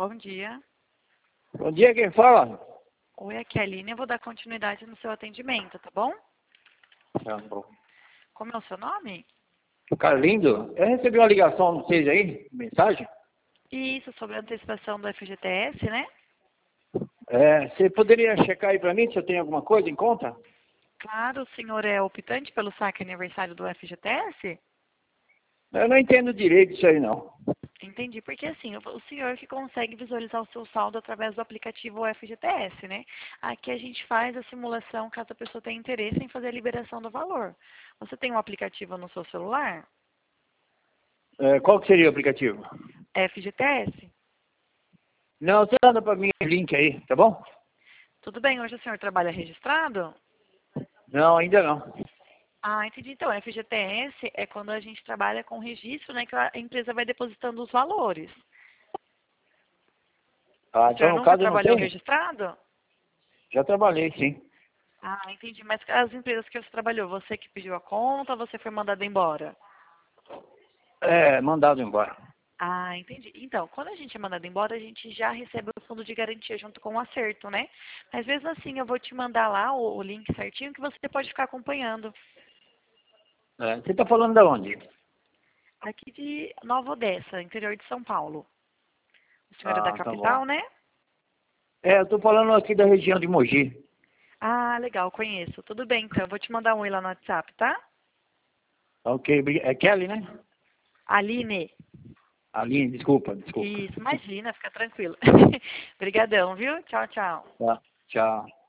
Bom dia. Bom dia, quem fala? Oi, aqui é a Aline. Eu vou dar continuidade no seu atendimento, tá bom? Tá bom. Como é o seu nome? Carlindo, eu recebi uma ligação de vocês aí, mensagem. Isso, sobre a antecipação do FGTS, né? Você poderia checar aí pra mim se eu tenho alguma coisa em conta? Claro, o senhor é optante pelo saque aniversário do FGTS? Eu não entendo direito isso aí, não. Entendi, porque assim, o senhor que consegue visualizar o seu saldo através do aplicativo FGTS, né? Aqui a gente faz a simulação caso a pessoa tenha interesse em fazer a liberação do valor. Você tem um aplicativo no seu celular? Qual que seria o aplicativo? FGTS? Não, você manda pra mim o link aí, tá bom? Tudo bem, hoje o senhor trabalha registrado? Não, ainda não. Ah, entendi. Então, FGTS é quando a gente trabalha com registro, né, que a empresa vai depositando os valores. Ah, O então senhor no nunca caso eu não trabalhou tenho? registrado? Já trabalhei, sim. Ah, entendi. Mas as empresas que você trabalhou, você que pediu a conta ou você foi mandado embora? Mandado embora. Ah, entendi. Então, quando a gente é mandado embora, a gente já recebe o fundo de garantia junto com o acerto, né? Mas mesmo assim, eu vou te mandar lá o link certinho que você pode ficar acompanhando. Você tá falando da onde? Aqui de Nova Odessa, interior de São Paulo. O senhor é da Ah, tá bom. capital, né? Eu tô falando aqui da região de Mogi. Ah, legal, conheço. Tudo bem, então. Eu vou te mandar um oi lá no WhatsApp, tá? Ok, é Kelly, né? Aline. Aline, desculpa. Isso, imagina, fica tranquilo. Obrigadão, viu? Tchau, tchau. Tá, tchau.